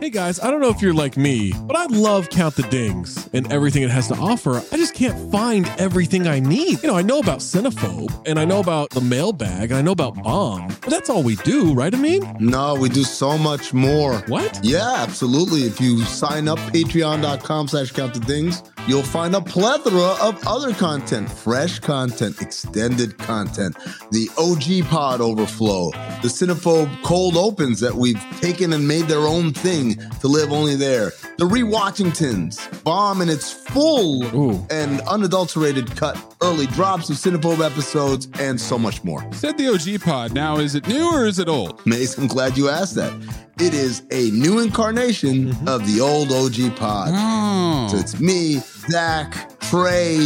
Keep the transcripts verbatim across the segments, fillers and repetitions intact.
Hey guys, I don't know if you're like me, but I love Count the Dings and everything it has to offer. I just can't find everything I need. You know, I know about Cinephobe, and I know about the mailbag, and I know about Bomb, but that's all we do, right, Amin? No, we do so much more. What? Yeah, absolutely. If you sign up, patreon.com slash count the dings, you'll find a plethora of other content, fresh content, extended content, the O G Pod Overflow, the Cinephobe Cold Opens that we've taken and made their own thing to live only there, the Rewatchingtons, Bomb in its full Ooh. and unadulterated cut, early drops of Cinephobe episodes, and so much more. Said the O G Pod. Now, is it new or is it old? Mace, I'm glad you asked that. It is a new incarnation mm-hmm. of the old O G Pod. Oh. So it's me, Zach, Trey,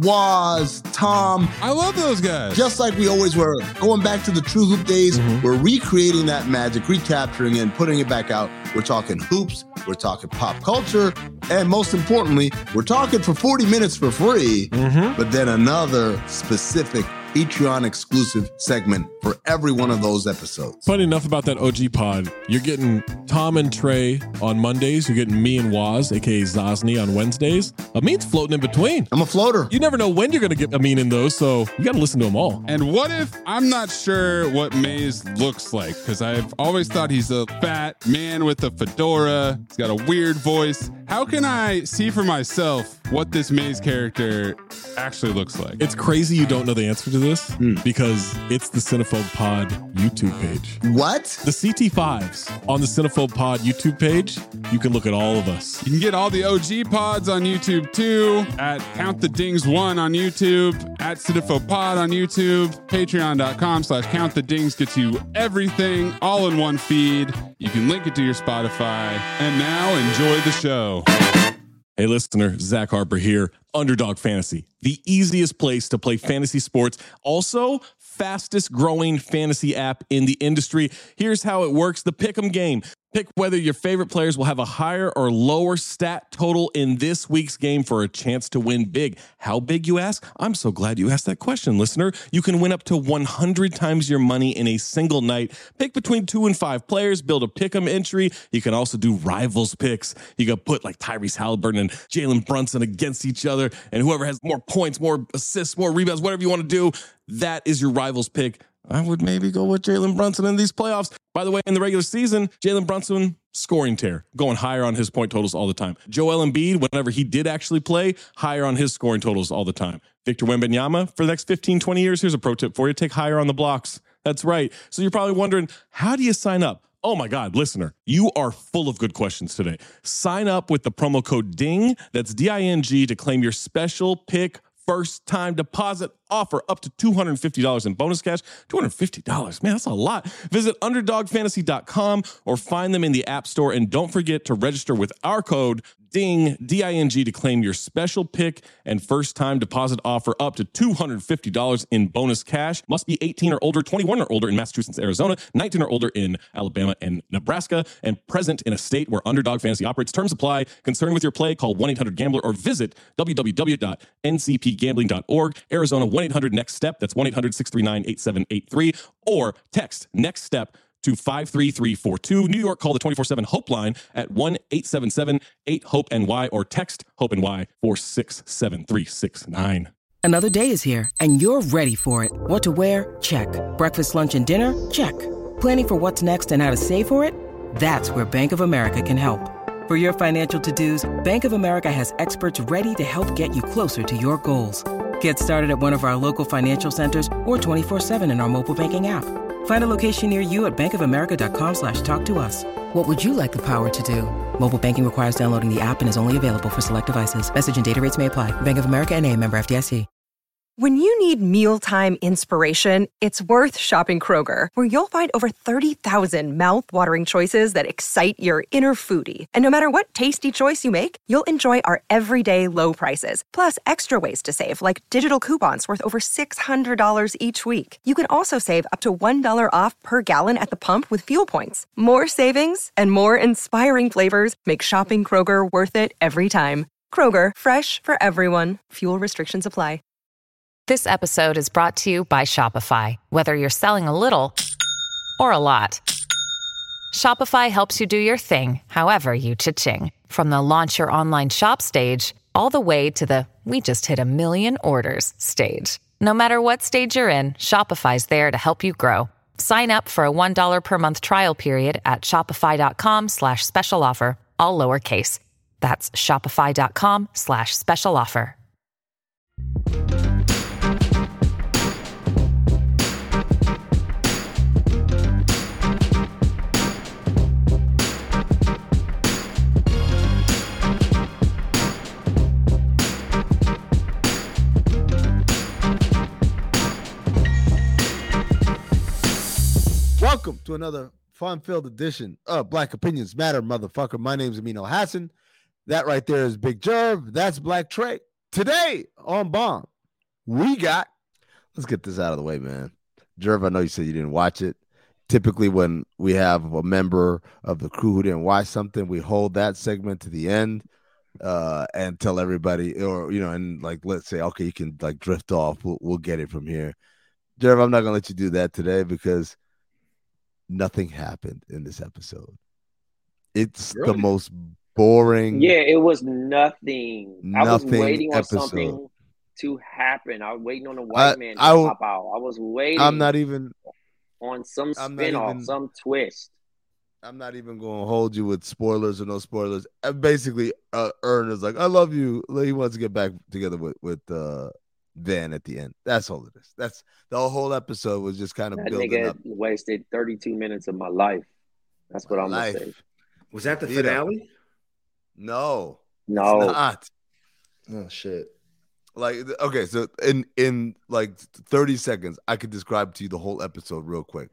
Waz, Tom. I love those guys. Just like we always were. Going back to the True Hoop days, mm-hmm. we're recreating that magic, recapturing it, and putting it back out. We're talking hoops, we're talking pop culture, and most importantly, we're talking for forty minutes for free, mm-hmm. but then another specific Patreon exclusive segment for every one of those episodes. Funny enough about that O G Pod, you're getting Tom and Trey on Mondays. You're getting me and Waz, aka Zosny, on Wednesdays. Amin's floating in between. I'm a floater. You never know when you're going to get Amin in those, so you got to listen to them all. And what if I'm not sure what Maze looks like? Because I've always thought he's a fat man with a fedora. He's got a weird voice. How can I see for myself what this Maze character actually looks like? It's crazy you don't know the answer to this mm. because it's the Cinephobe Pod YouTube page. What? The C T fives on the Cinephobe Pod YouTube page. You can look at all of us. You can get all the O G Pods on YouTube too, at Count the Dings one on YouTube, at Cinephobe Pod on YouTube, patreon.com slash Count the Dings gets you everything all in one feed. You can link it to your Spotify. And now enjoy the show. Hey listener, Zach Harper here. Underdog Fantasy, the easiest place to play fantasy sports. Also, fastest growing fantasy app in the industry. Here's how it works. The Pick'em game. Pick whether your favorite players will have a higher or lower stat total in this week's game for a chance to win big. How big, you ask? I'm so glad you asked that question, listener. You can win up to one hundred times your money in a single night. Pick between two and five players, build a pick'em entry. You can also do rivals picks. You can put like Tyrese Halliburton and Jalen Brunson against each other, and whoever has more points, more assists, more rebounds, whatever you want to do, that is your rivals pick. I would maybe go with Jalen Brunson in these playoffs. By the way, in the regular season, Jalen Brunson, scoring tear, going higher on his point totals all the time. Joel Embiid, whenever he did actually play, higher on his scoring totals all the time. Victor Wembanyama, for the next fifteen, twenty years, here's a pro tip for you. Take higher on the blocks. That's right. So you're probably wondering, how do you sign up? Oh my God, listener, you are full of good questions today. Sign up with the promo code DING, that's D I N G, to claim your special pick first time deposit offer up to two hundred fifty dollars in bonus cash. two hundred fifty dollars, man, that's a lot. Visit underdog fantasy dot com or find them in the App Store. And don't forget to register with our code DING, D I N G, to claim your special pick and first time deposit offer up to two hundred fifty dollars in bonus cash. Must be eighteen or older, twenty-one or older in Massachusetts, Arizona, nineteen or older in Alabama and Nebraska, and present in a state where Underdog Fantasy operates. Terms apply. Concerned with your play, call one eight hundred gambler or visit w w w dot n c p gambling dot org. Arizona, one eight hundred next step. That's one eight hundred six three nine eight seven eight three. Or text next step to five three three four two. New York, call the twenty-four seven HOPE line at one eight seven seven eight hope N Y or text HOPE-NY four six seven three six nine. Another day is here, and you're ready for it. What to wear? Check. Breakfast, lunch, and dinner? Check. Planning for what's next and how to save for it? That's where Bank of America can help. For your financial to-dos, Bank of America has experts ready to help get you closer to your goals. Get started at one of our local financial centers or twenty-four seven in our mobile banking app. Find a location near you at bankofamerica.com slash talk to us. What would you like the power to do? Mobile banking requires downloading the app and is only available for select devices. Message and data rates may apply. Bank of America N A, member F D I C. When you need mealtime inspiration, it's worth shopping Kroger, where you'll find over thirty thousand mouth-watering choices that excite your inner foodie. And no matter what tasty choice you make, you'll enjoy our everyday low prices, plus extra ways to save, like digital coupons worth over six hundred dollars each week. You can also save up to one dollar off per gallon at the pump with fuel points. More savings and more inspiring flavors make shopping Kroger worth it every time. Kroger, fresh for everyone. Fuel restrictions apply. This episode is brought to you by Shopify. Whether you're selling a little or a lot, Shopify helps you do your thing, however you cha-ching. From the launch your online shop stage, all the way to the we just hit a million orders stage. No matter what stage you're in, Shopify's there to help you grow. Sign up for a one dollar per month trial period at shopify.com slash special offer, all lowercase. That's shopify.com slash special offer. Welcome to another fun-filled edition of Black Opinions Matter, motherfucker. My name is Amin Al-Hassan. That right there is Big Jerv. That's Black Trey. Today on Bomb, we got, let's get this out of the way, man. Jerv, I know you said you didn't watch it. Typically when we have a member of the crew who didn't watch something, we hold that segment to the end uh, and tell everybody, or, you know, and like, let's say, okay, you can like drift off. We'll, we'll get it from here. Jerv, I'm not going to let you do that today because nothing happened in this episode. It's really? the most boring. Yeah, it was nothing. nothing I was waiting episode. on something to happen. I was waiting on the white I, man to I, pop out. I was waiting. I'm not even on some I'm spinoff, even, some twist. I'm not even going to hold you with spoilers or no spoilers. And basically, uh, Ern is like, "I love you." He wants to get back together with with uh, Van at the end. That's all it is. That's the whole episode was just kind of that building nigga up. Wasted thirty-two minutes of my life. That's what my I'm life. gonna say. Was that the you finale? Know. No, no, it's not. Oh shit! Like, okay, so in in like thirty seconds, I could describe to you the whole episode real quick.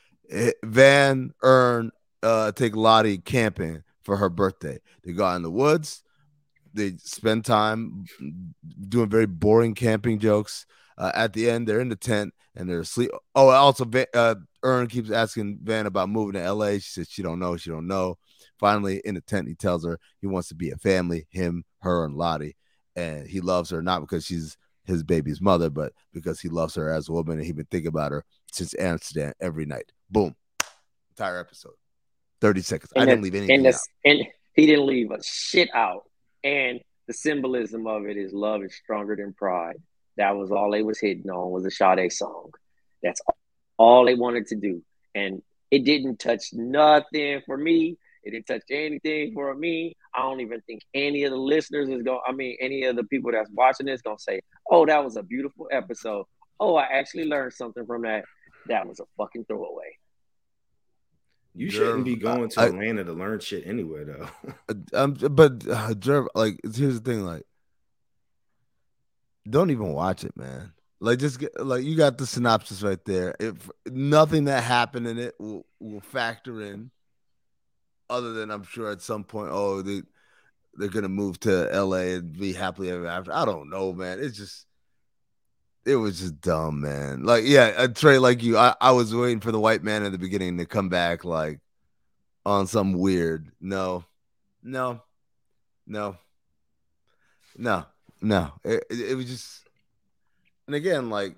Van, Ern, uh, take Lottie camping for her birthday. They go out in the woods. They spend time doing very boring camping jokes. Uh, at the end, they're in the tent and they're asleep. Oh, also, uh, Ern keeps asking Van about moving to L A. She says she don't know. She don't know. Finally, in the tent, he tells her he wants to be a family, him, her, and Lottie. And he loves her, not because she's his baby's mother, but because he loves her as a woman. And he's been thinking about her since Amsterdam every night. Boom. Entire episode. thirty seconds. And I the, didn't leave anything and the, out. And he didn't leave a shit out. And the symbolism of it is love is stronger than pride. That was all they was hitting on was the Sade song. That's all they wanted to do. And it didn't touch nothing for me. It didn't touch anything for me. I don't even think any of the listeners is going, I mean, any of the people that's watching this going to say, oh, that was a beautiful episode. Oh, I actually learned something from that. That was a fucking throwaway. You shouldn't be going to I, Atlanta to learn shit anyway, though. um, but uh, Jerv, like, here's the thing, like, don't even watch it, man. Like, just get, like, you got the synopsis right there. If nothing that happened in it will, will factor in, other than I'm sure at some point, oh, they they're gonna move to L A and be happily ever after. I don't know, man. It's just, it was just dumb, man. Like, yeah, uh, Trey, like you, I, I was waiting for the white man at the beginning to come back, like, on some weird. No, no, no, no, no. It, it, it was just, and again, like,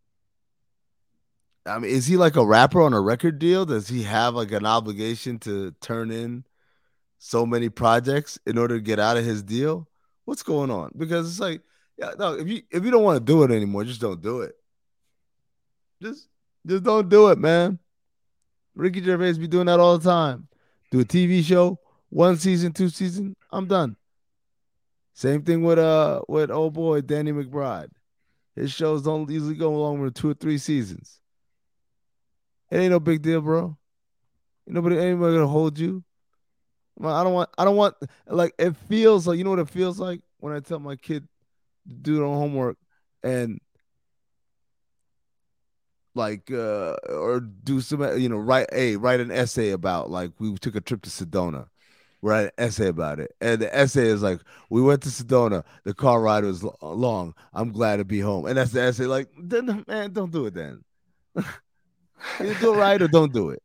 I mean, is he like a rapper on a record deal? Does he have like an obligation to turn in so many projects in order to get out of his deal? What's going on? Because it's like, yeah, no, if you if you don't want to do it anymore, just don't do it. Just just don't do it, man. Ricky Gervais be doing that all the time. Do a T V show, one season, two season, I'm done. Same thing with uh with old boy Danny McBride. His shows don't usually go along with two or three seasons. It ain't no big deal, bro. Nobody, anybody gonna hold you. I don't want. I don't want. Like, it feels like, you know what it feels like when I tell my kid to do their homework and like uh, or do some, you know, write a write an essay about, like, we took a trip to Sedona. Write an essay about it, and the essay is like, we went to Sedona. The car ride was long. I'm glad to be home, and that's the essay. Like, then, man, don't do it then. Either do it right or don't do it.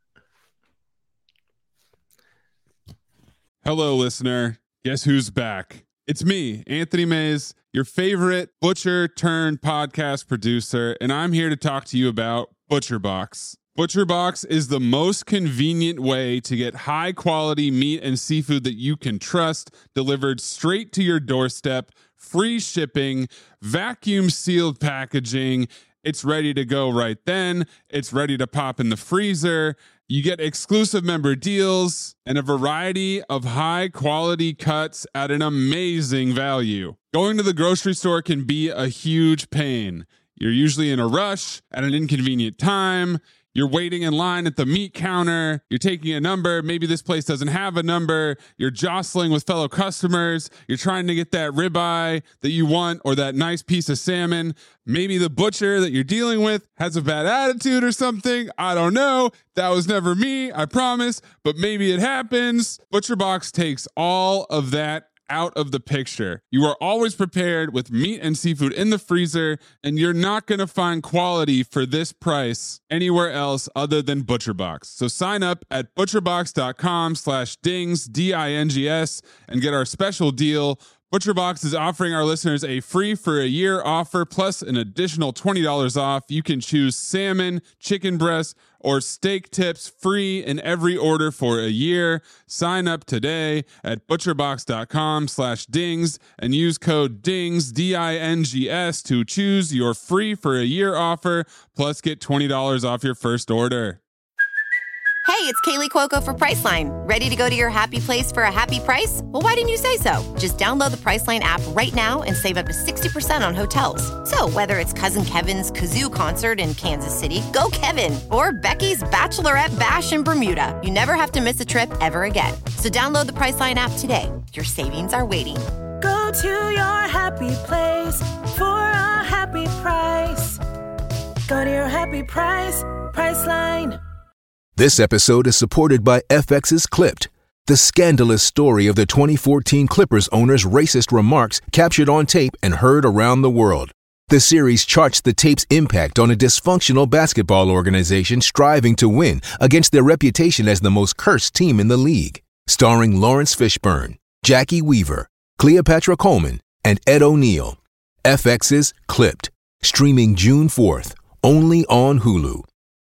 Hello, listener. Guess who's back? It's me, Anthony Mays, your favorite butcher turned podcast producer, and I'm here to talk to you about ButcherBox. ButcherBox is the most convenient way to get high quality meat and seafood that you can trust delivered straight to your doorstep, free shipping, vacuum sealed packaging. It's ready to go right then. It's ready to pop in the freezer. You get exclusive member deals and a variety of high quality cuts at an amazing value. Going to the grocery store can be a huge pain. You're usually in a rush at an inconvenient time. You're waiting in line at the meat counter. You're taking a number. Maybe this place doesn't have a number. You're jostling with fellow customers. You're trying to get that ribeye that you want or that nice piece of salmon. Maybe the butcher that you're dealing with has a bad attitude or something. I don't know. That was never me, I promise. But maybe it happens. ButcherBox takes all of that out of the picture. You are always prepared with meat and seafood in the freezer, and you're not going to find quality for this price anywhere else other than ButcherBox. So sign up at butcherbox.com slash dings, D I N G S, and get our special deal. ButcherBox is offering our listeners a free for a year offer plus an additional twenty dollars off. You can choose salmon, chicken breast, or steak tips free in every order for a year. Sign up today at butcherbox.com slash dings and use code DINGS, D I N G S, to choose your free for a year offer plus get twenty dollars off your first order. Hey, it's Kaylee Cuoco for Priceline. Ready to go to your happy place for a happy price? Well, why didn't you say so? Just download the Priceline app right now and save up to sixty percent on hotels. So whether it's Cousin Kevin's Kazoo Concert in Kansas City, go Kevin, or Becky's Bachelorette Bash in Bermuda, you never have to miss a trip ever again. So download the Priceline app today. Your savings are waiting. Go to your happy place for a happy price. Go to your happy price, Priceline. This episode is supported by F X's Clipped, the scandalous story of the twenty fourteen Clippers owner's racist remarks captured on tape and heard around the world. The series charts the tape's impact on a dysfunctional basketball organization striving to win against their reputation as the most cursed team in the league. Starring Lawrence Fishburne, Jackie Weaver, Cleopatra Coleman, and Ed O'Neill. F X's Clipped, streaming June fourth, only on Hulu.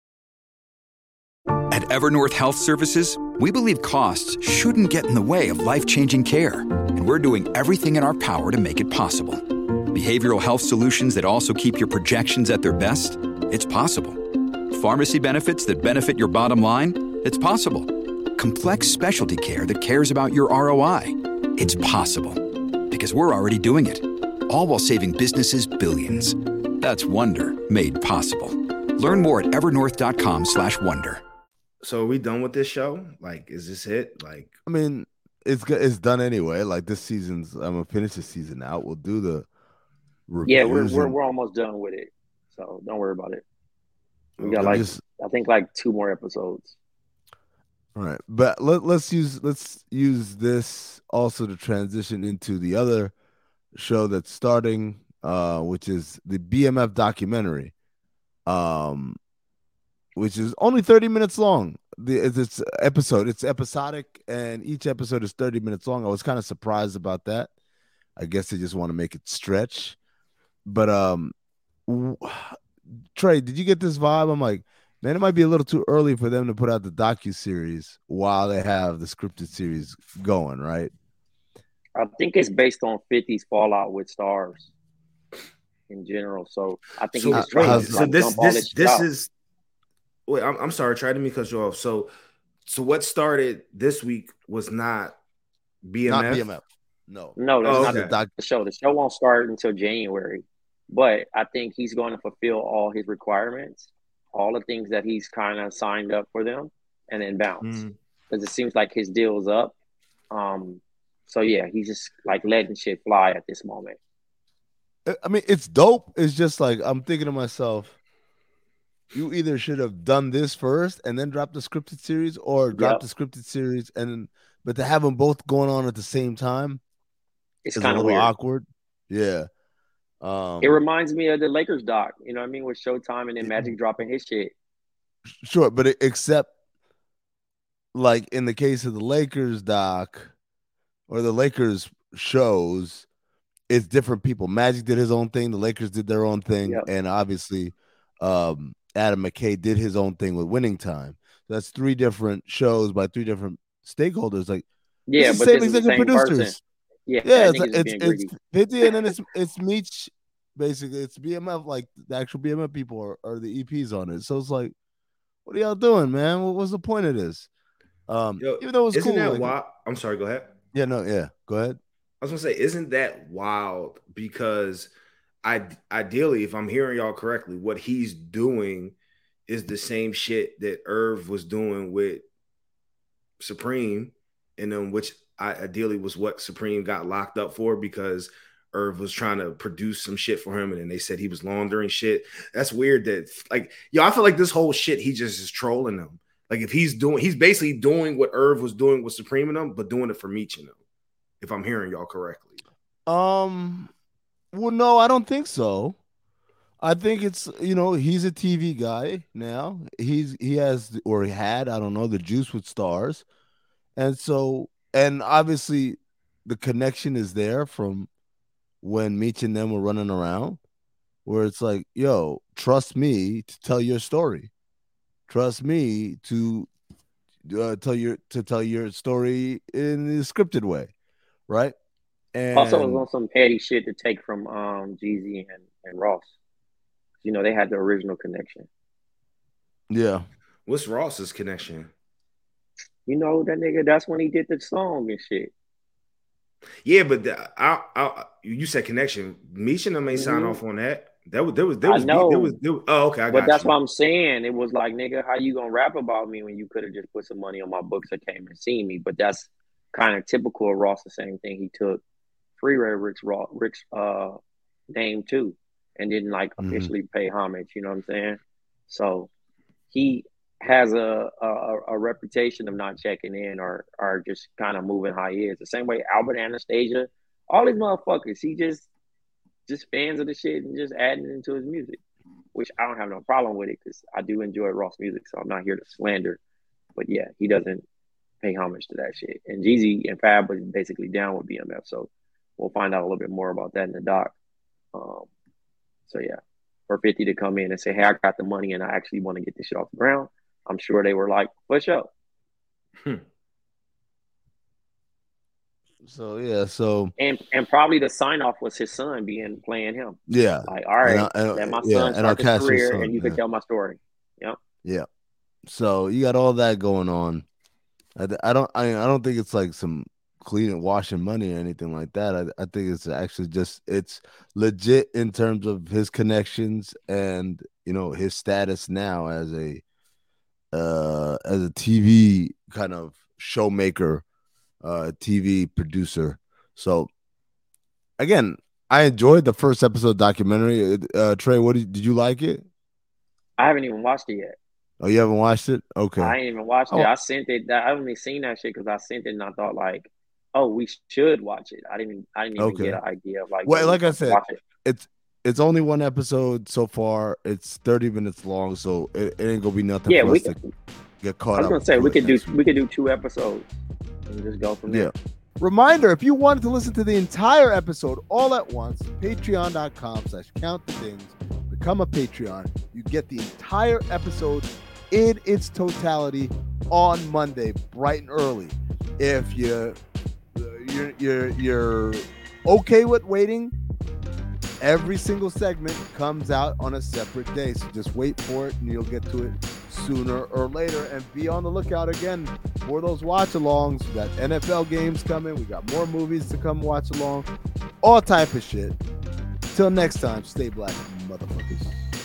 At Evernorth Health Services, we believe costs shouldn't get in the way of life-changing care, and we're doing everything in our power to make it possible. Behavioral health solutions that also keep your projections at their best? It's possible. Pharmacy benefits that benefit your bottom line? It's possible. Complex specialty care that cares about your R O I? It's possible. Because we're already doing it. All while saving businesses billions. That's Wonder made possible. Learn more at evernorth.com slash wonder. So are we done with this show? Like, is this it? Like, I mean, it's it's done anyway. Like, this season's, I'm gonna finish the season out. We'll do the yeah. We're we're and, we're almost done with it, so don't worry about it. We got I'm like just, I think like two more episodes. all right, but let let's use let's use this also to transition into the other show that's starting, uh, which is the B M F documentary. Um. Which is only thirty minutes long. The it's episode, it's episodic, and each episode is thirty minutes long. I was kind of surprised about that. I guess they just want to make it stretch. But um, Trey, did you get this vibe? I'm like, man, it might be a little too early for them to put out the docu-series while they have the scripted series going, right? I think it's based on fifty's fallout with stars in general. So I think so, he was trying uh, to so like, this dump all this this this out. is. Wait, I'm I'm sorry. Try to me cut you off. So, so what started this week was not B M F. Not B M F. No, No, that's Oh, not okay. the, doc- the show. The show won't start until January. But I think he's going to fulfill all his requirements, all the things that he's kind of signed up for them, and then bounce. Mhm. Because it seems like his deal's up. Um, so yeah, he's just like letting shit fly at this moment. I mean, it's dope. It's just like I'm thinking to myself, you either should have done this first and then drop the scripted series, or drop Yep. the scripted series and then, but to have them both going on at the same time It's is a kind of little weird. awkward. Yeah. Um, It reminds me of the Lakers doc, you know what I mean, with Showtime and then Magic dropping his shit. Sure, but it, except like in the case of the Lakers doc or the Lakers shows, it's different people. Magic did his own thing, the Lakers did their own thing, Yep. and obviously um Adam McKay did his own thing with Winning Time. So that's three different shows by three different stakeholders. Like, yeah, it's but the same this is the executive same producers. person. Yeah, Yeah, that it's nigga's it's being it's, greedy. fifty, and then it's it's Meech. Basically, it's B M F. Like the actual B M F people are, are the E Ps on it. So it's like, what are y'all doing, man? What was the point of this? Um, Yo, even though it was isn't cool. that like, wild? I'm sorry. Go ahead. Yeah, no, yeah. Go ahead. I was gonna say, isn't that wild? Because I ideally, if I'm hearing y'all correctly, what he's doing is the same shit that Irv was doing with Supreme, and then which I ideally was what Supreme got locked up for because Irv was trying to produce some shit for him, and then they said he was laundering shit. That's weird. That like, yo, I feel like this whole shit he just is trolling them. Like if he's doing, he's basically doing what Irv was doing with Supreme and them, but doing it for Meech and them. If I'm hearing y'all correctly. Um, well, no, I don't think so. I think it's, you know, he's a T V guy now. He's he has or he had, I don't know, the juice with stars, and so and obviously the connection is there from when Meech and them were running around, where it's like, yo, trust me to tell your story. Trust me to uh, tell your to tell your story in a scripted way, right? And Also, it was on some petty shit to take from um, Jeezy and, and Ross. You know, they had the original connection. Yeah. What's Ross's connection? You know, that nigga, that's when he did the song and shit. Yeah, but the, I, I, you said connection. Meech and them ain't sign Mhm. off on that. That was there was there I was know. there was, there was oh okay, I But got that's you. what I'm saying. It was like, nigga, how you gonna rap about me when you could have just put some money on my books and came and seen me? But that's kind of typical of Ross. The same thing. He took Freeway Rick's Raw Rick's uh name too, and didn't like officially pay homage. You know what I'm saying? So he has a a, a reputation of not checking in or or just kind of moving how he is. The same way Albert Anastasia, all these motherfuckers, he just just fans of the shit and just adding it into his music, which I don't have no problem with it because I do enjoy Ross music, so I'm not here to slander. But yeah, he doesn't pay homage to that shit. And Jeezy and Fab was basically down with B M F, so we'll find out a little bit more about that in the doc. Um, so yeah, for fifty to come in and say, hey, I got the money and I actually want to get this shit off the ground, I'm sure they were like, push up. Hmm. So yeah, so and and probably the sign off was his son being playing him. Yeah, like all right, and, uh, let my yeah, son and start I'll his cast his career, son, and you yeah. can tell my story. Yep. Yeah. So you got all that going on. I, I don't I, I don't think it's like some clean and washing money or anything like that. I, I think it's actually just it's legit in terms of his connections and you know his status now as a uh as a T V kind of showmaker, uh T V producer. So again, I enjoyed the first episode documentary. Uh Trey, what did, did you like it? I haven't even watched it yet. Oh, you haven't watched it? Okay. I ain't even watched oh. it. I sent it. I only seen that shit because I sent it and I thought like, oh, we should watch it. I didn't. I didn't even Okay. get an idea of like. Well, oh, like I let's said, watch it. it's it's only one episode so far. It's thirty minutes long, so it, it ain't gonna be nothing Yeah, for we us to could- get caught I was up. gonna say we with could do next week. we could do two episodes and just go from there. Yeah. Reminder, if you wanted to listen to the entire episode all at once, patreon.com slash count the dings. Become a Patreon. You get the entire episode in its totality on Monday, bright and early. If you you're you're you're okay with waiting, every single segment comes out on a separate day. So just wait for it and you'll get to it sooner or later. And be on the lookout again for those watch-alongs. We got N F L games coming. We got more movies to come watch along. All type of shit. Till next time, stay black, motherfuckers.